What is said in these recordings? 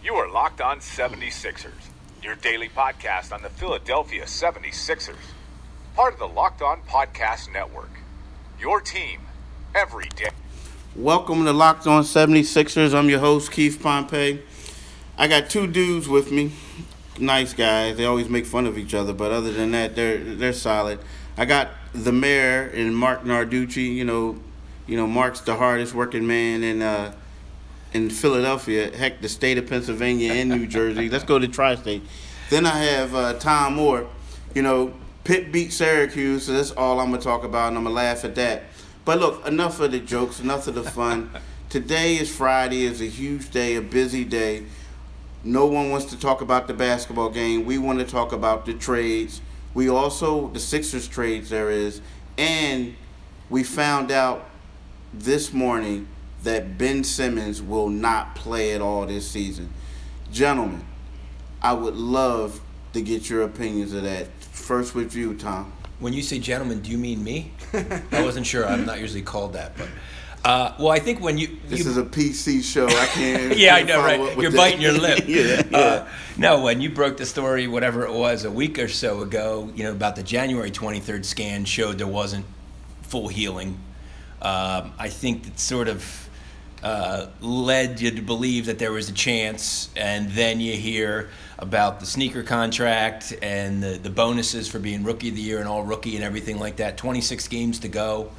You are Locked On 76ers, your daily podcast on the Philadelphia 76ers. Part of the Locked On Podcast Network, your team every day. Welcome to Locked On 76ers. I'm your host, Keith Pompey. I got two dudes with me. Nice guys. They always make fun of each other, but other than that, they're solid. I got the mayor and Mark Narducci. You know, Mark's the hardest working man in Philadelphia. Heck, the state of Pennsylvania and New Jersey. Let's go to Tri-State. Then I have Tom Moore. You know, Pitt beat Syracuse, so that's all I'm going to talk about, and I'm going to laugh at that. But look, enough of the jokes, enough of the fun. Today is Friday. It's a huge day, a busy day. No one wants to talk about the basketball game. We want to talk about the trades. We also, the Sixers trades there is. And we found out this morning that Ben Simmons will not play at all this season. Gentlemen, I would love to get your opinions of that. First with you, Tom. When you say gentlemen, do you mean me? I wasn't sure. I'm not usually called that, but well, I think when this is a PC show. I can't. Yeah, I know, right? You're biting your lip. Yeah. No, when you broke the story, whatever it was, a week or so ago, about the January 23rd scan showed there wasn't full healing. I think that sort of led you to believe that there was a chance, and then you hear about the sneaker contract and the bonuses for being rookie of the year and all rookie and everything like that. 26 games to go.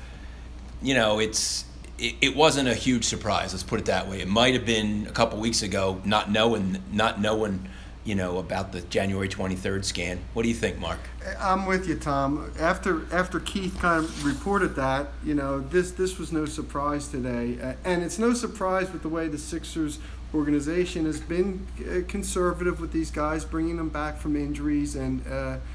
It wasn't a huge surprise. Let's put it that way. It might have been a couple weeks ago, not knowing, about the January 23rd scan. What do you think, Mark? I'm with you, Tom. After Keith kind of reported that, this was no surprise today, and it's no surprise with the way the Sixers organization has been conservative with these guys, bringing them back from injuries. And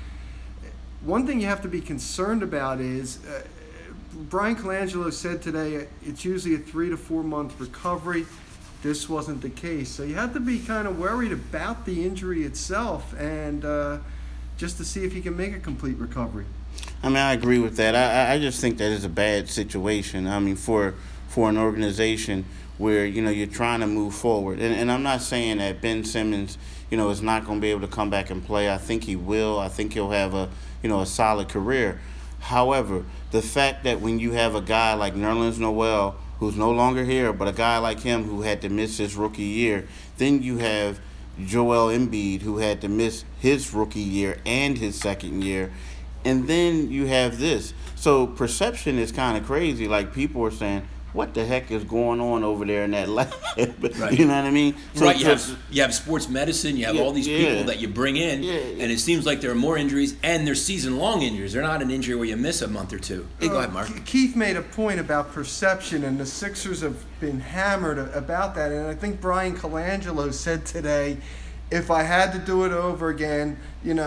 one thing you have to be concerned about is Brian Colangelo said today it's usually a 3 to 4 month recovery. This wasn't the case. So you have to be kind of worried about the injury itself and just to see if he can make a complete recovery. I mean, I agree with that. I just think that is a bad situation. I mean, for an organization where, you're trying to move forward. And I'm not saying that Ben Simmons, is not going to be able to come back and play. I think he will. I think he'll have a solid career. However, the fact that when you have a guy like Nerlens Noel, who's no longer here, but a guy like him who had to miss his rookie year, then you have Joel Embiid, who had to miss his rookie year and his second year, and then you have this. So perception is kind of crazy. Like, people are saying, what the heck is going on over there in that lab? Right. You know what I mean? So, right. You have sports medicine. You have all these people that you bring in, and it seems like there are more injuries, and they're season-long injuries. They're not an injury where you miss a month or two. Hey, go ahead, Mark. Keith made a point about perception, and the Sixers have been hammered about that. And I think Brian Colangelo said today, if I had to do it over again,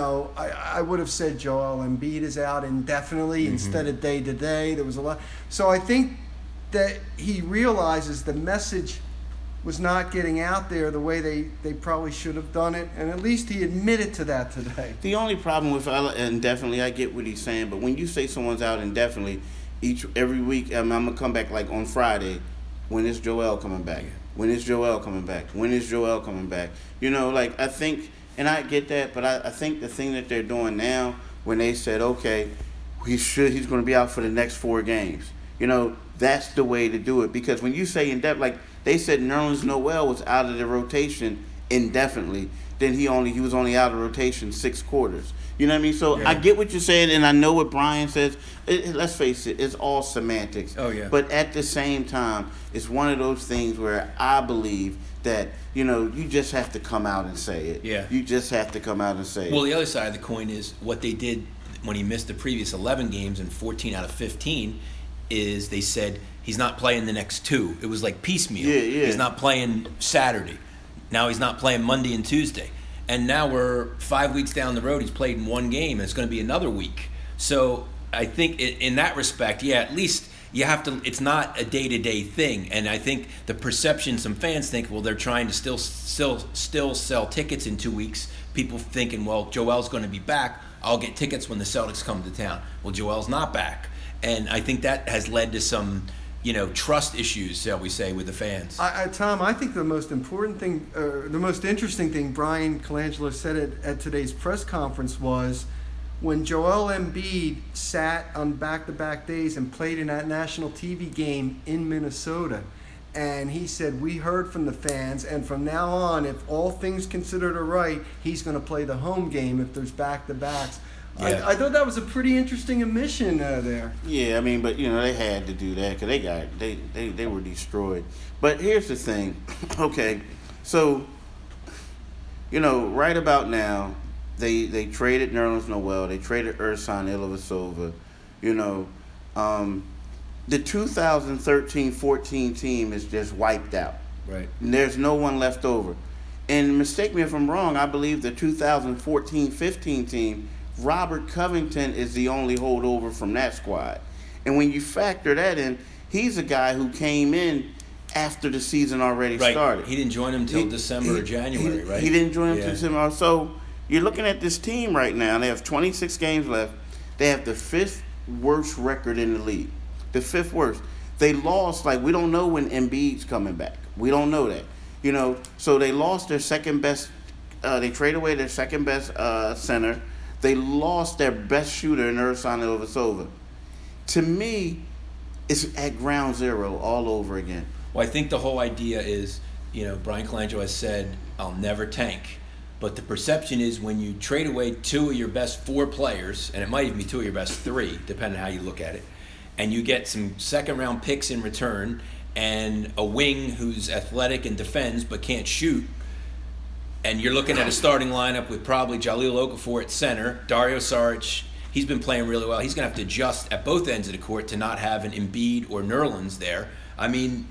I would have said Joel Embiid is out indefinitely instead of day-to-day. There was a lot. So I think that he realizes the message was not getting out there the way they probably should have done it, and at least he admitted to that today. The only problem with indefinitely, I get what he's saying, but when you say someone's out indefinitely, every week, I'm going to come back like on Friday, when is Joel coming back? When is Joel coming back? When is Joel coming back? I think, and I get that, but I think the thing that they're doing now, when they said, okay, he's going to be out for the next 4 games, that's the way to do it. Because when you say indefinite, like they said Nerlens Noel was out of the rotation indefinitely, then he was only out of rotation 6 quarters. You know what I mean? So I get what you're saying, and I know what Brian says. Let's face it, it's all semantics. Oh, yeah. But at the same time, it's one of those things where I believe that, you just have to come out and say it. Yeah. You just have to come out and say it. Well, the other side of the coin is what they did when he missed the previous 11 games and 14 out of 15 is they said he's not playing the next 2. It was like piecemeal. Yeah. He's not playing Saturday. Now he's not playing Monday and Tuesday. And now we're 5 weeks down the road. He's played in 1 game, and it's going to be another week. So I think in that respect, at least you have to. It's not a day-to-day thing. And I think the perception, some fans think, well, they're trying to still sell tickets in 2 weeks. People thinking, well, Joel's going to be back. I'll get tickets when the Celtics come to town. Well, Joel's not back. And I think that has led to some trust issues, shall we say, with the fans. Tom, I think the most important thing, the most interesting thing Brian Colangelo said at today's press conference was when Joel Embiid sat on back-to-back days and played in that national TV game in Minnesota. And he said, we heard from the fans, and from now on, if all things considered are right, he's going to play the home game if there's back-to-backs. Yeah. I thought that was a pretty interesting admission there. Yeah, I mean, but, they had to do that because they were destroyed. But here's the thing. Okay, so, right about now, they traded Nerlens Noel. They traded Ersan Ilyasova. The 2013-14 team is just wiped out. Right. And there's no one left over. And mistake me if I'm wrong, I believe the 2014-15 team, Robert Covington is the only holdover from that squad. And when you factor that in, he's a guy who came in after the season already started. He didn't join him until December or January, right? He didn't join him until December. So you're looking at this team right now. They have 26 games left. They have the 5th worst record in the league. The 5th worst. They lost, we don't know when Embiid's coming back. We don't know that. So they lost their second best, they traded away their second best center. They lost their best shooter in Ersan Ilyasova. To me, it's at ground zero all over again. Well, I think the whole idea is, Brian Colangelo has said, I'll never tank. But the perception is when you trade away 2 of your best 4 players, and it might even be 2 of your best 3, depending on how you look at it, and you get some second-round picks in return and a wing who's athletic and defends but can't shoot, and you're looking at a starting lineup with probably Jahlil Okafor at center, Dario Saric, he's been playing really well. He's going to have to adjust at both ends of the court to not have an Embiid or Nerlens there. I mean,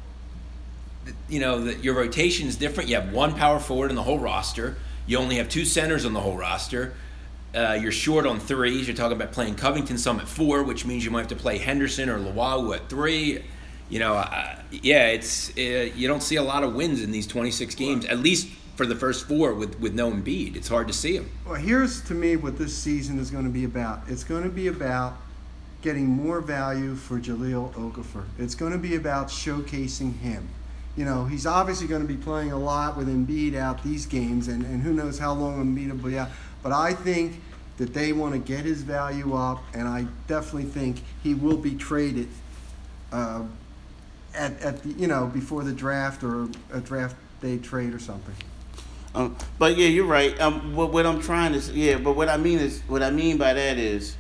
your rotation is different. You have 1 power forward in the whole roster. You only have 2 centers on the whole roster. You're short on 3s. You're talking about playing Covington some at 4, which means you might have to play Henderson or Luau at 3. You don't see a lot of wins in these 26 games, at least for the first 4 with no Embiid. It's hard to see them. Well, here's to me what this season is going to be about. It's going to be about getting more value for Jahlil Okafor. It's going to be about showcasing him. He's obviously going to be playing a lot with Embiid out these games, and who knows how long Embiid will be out. But I think that they want to get his value up, and I definitely think he will be traded before the draft or a draft day trade or something. But yeah, you're right. What I'm trying to but what I mean by that is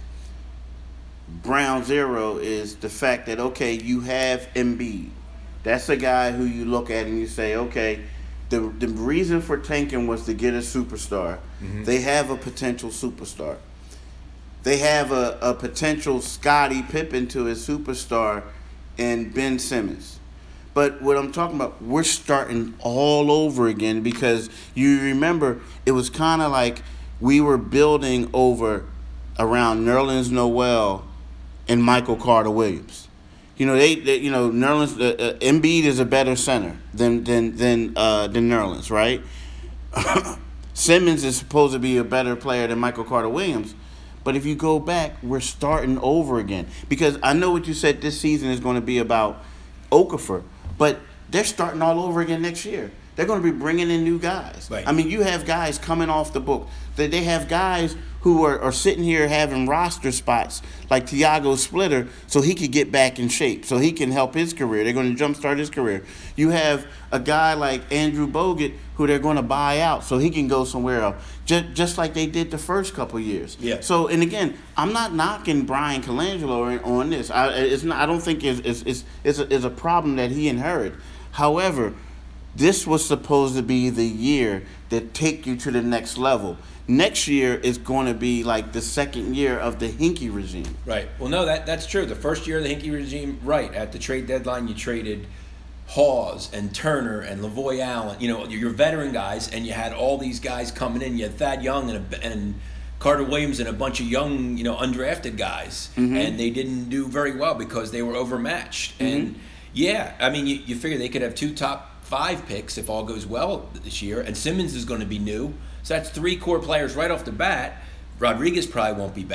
ground zero is the fact that you have Embiid. That's a guy who you look at and you say, okay, the reason for tanking was to get a superstar. Mm-hmm. They have a potential superstar. They have a potential Scottie Pippen to his superstar in Ben Simmons. But what I'm talking about, we're starting all over again because you remember it was kind of like we were building around Nerlens Noel and Michael Carter Williams. Nerlens Embiid is a better center than Nerlens, right? Simmons is supposed to be a better player than Michael Carter Williams. But if you go back, we're starting over again. Because I know what you said this season is going to be about Okafor, but they're starting all over again next year. They're going to be bringing in new guys. Right. I mean, you have guys coming off the book. They have guys who are sitting here having roster spots like Tiago Splitter so he could get back in shape, so he can help his career. They're going to jumpstart his career. You have a guy like Andrew Bogut who they're going to buy out so he can go somewhere else, just like they did the first couple years. Yeah. So, and again, I'm not knocking Brian Colangelo on this. I don't think it's a problem that he inherited. However, this was supposed to be the year that take you to the next level. Next year is going to be like the second year of the Hinkie regime. Right. Well, no, that's true. The first year of the Hinkie regime, right, at the trade deadline, you traded Hawes and Turner and Lavoy Allen, your veteran guys, and you had all these guys coming in. You had Thad Young and Carter Williams and a bunch of young, undrafted guys, mm-hmm. and they didn't do very well because they were overmatched. Mm-hmm. And, yeah, I mean, you figure they could have 2 top 5 picks if all goes well this year, and Simmons is going to be new. So that's 3 core players right off the bat. Rodriguez probably won't be back.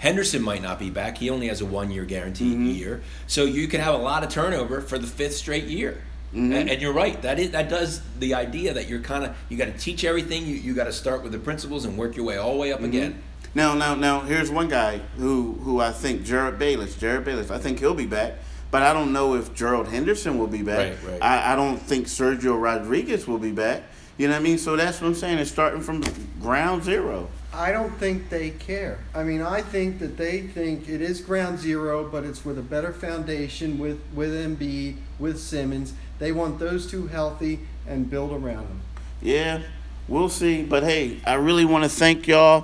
Henderson might not be back. He only has a 1-year guaranteed year. So you could have a lot of turnover for the 5th straight year. And you're right. That does the idea that you're you got to teach everything. You got to start with the principles and work your way all the way up again. Now, here's one guy who I think, Jared Bayless. I think he'll be back. But I don't know if Gerald Henderson will be back. Right. I don't think Sergio Rodriguez will be back. You know what I mean? So that's what I'm saying. It's starting from ground zero. I don't think they care. I mean, I think that they think it is ground zero, but it's with a better foundation with Embiid, with Simmons. They want those two healthy and build around them. Yeah, we'll see. But hey, I really want to thank y'all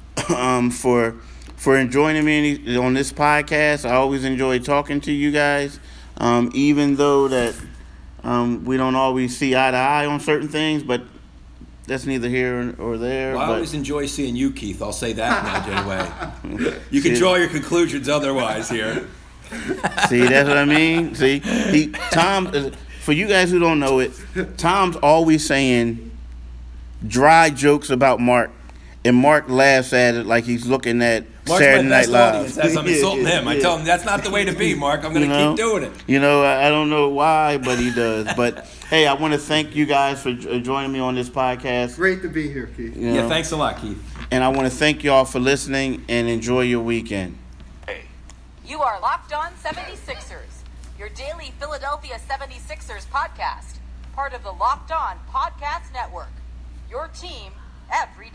for joining me on this podcast. I always enjoy talking to you guys, even though that we don't always see eye to eye on certain things, but that's neither here or there. Well, I always enjoy seeing you, Keith. I'll say that now, anyway. You can draw your conclusions otherwise here. See, that's what I mean? See, Tom, for you guys who don't know it, Tom's always saying dry jokes about Mark, and Mark laughs at it like he's looking at Mark's Saturday Night Live. Audience, as I'm insulting him. I tell him that's not the way to be, Mark. I'm going to keep doing it. You know, I don't know why, but he does. But hey, I want to thank you guys for joining me on this podcast. Great to be here, Keith. You know? Yeah, thanks a lot, Keith. And I want to thank y'all for listening and enjoy your weekend. You are Locked On 76ers, your daily Philadelphia 76ers podcast, part of the Locked On Podcast Network. Your team every day.